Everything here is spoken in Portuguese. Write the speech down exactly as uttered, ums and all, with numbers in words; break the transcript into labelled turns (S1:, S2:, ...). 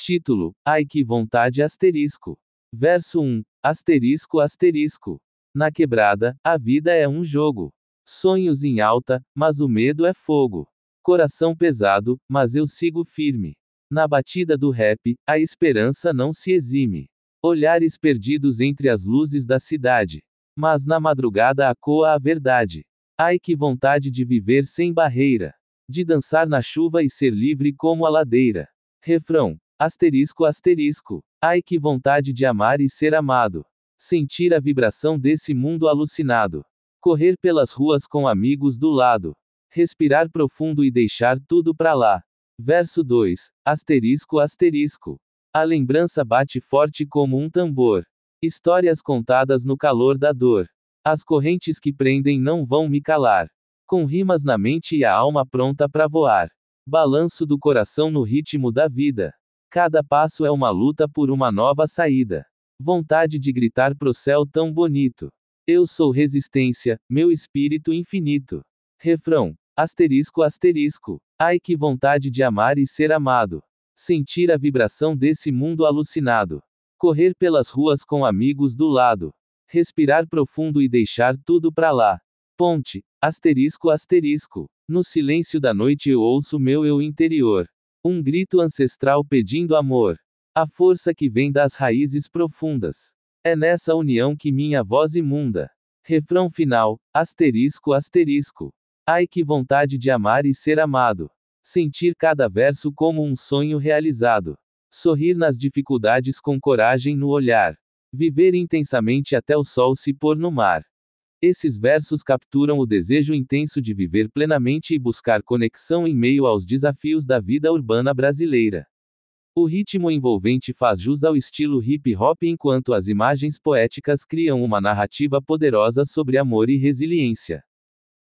S1: Título: Ai que vontade asterisco. Verso um. Asterisco asterisco. Na quebrada, a vida é um jogo. Sonhos em alta, mas o medo é fogo. Coração pesado, mas eu sigo firme. Na batida do rap, a esperança não se exime. Olhares perdidos entre as luzes da cidade. Mas na madrugada ecoa a verdade. Ai que vontade de viver sem barreira. De dançar na chuva e ser livre como a ladeira. Refrão: asterisco asterisco. Ai que vontade de amar e ser amado. Sentir a vibração desse mundo alucinado. Correr pelas ruas com amigos do lado. Respirar profundo e deixar tudo pra lá. Verso dois. Asterisco asterisco. A lembrança bate forte como um tambor. Histórias contadas no calor da dor. As correntes que prendem não vão me calar. Com rimas na mente e a alma pronta pra voar. Balanço do coração no ritmo da vida. Cada passo é uma luta por uma nova saída. Vontade de gritar pro céu tão bonito. Eu sou resistência, meu espírito infinito. Refrão: asterisco asterisco. Ai que vontade de amar e ser amado. Sentir a vibração desse mundo alucinado. Correr pelas ruas com amigos do lado. Respirar profundo e deixar tudo pra lá. Ponte: asterisco asterisco. No silêncio da noite eu ouço meu eu interior. Um grito ancestral pedindo amor. A força que vem das raízes profundas. É nessa união que minha voz imunda. Refrão final: asterisco asterisco. Ai que vontade de amar e ser amado. Sentir cada verso como um sonho realizado. Sorrir nas dificuldades com coragem no olhar. Viver intensamente até o sol se pôr no mar. Esses versos capturam o desejo intenso de viver plenamente e buscar conexão em meio aos desafios da vida urbana brasileira. O ritmo envolvente faz jus ao estilo hip hop, enquanto as imagens poéticas criam uma narrativa poderosa sobre amor e resiliência.